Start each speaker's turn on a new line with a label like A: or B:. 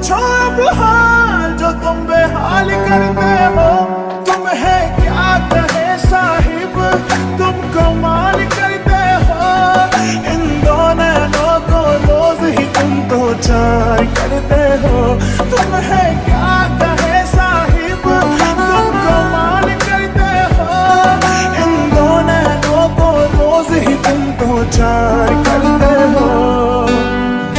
A: पूछो अब हाल जो तुम बेहाल करते हो। तुम्हें क्या कहे साहिब, तुम कमाल करते हो। इन दोनों को रोज ही तुम तो चार करते हो। तुम्हें क्या कहे साहिब, तुम कमाल करते हो। इन दोनों को रोज ही तुम तो चार करते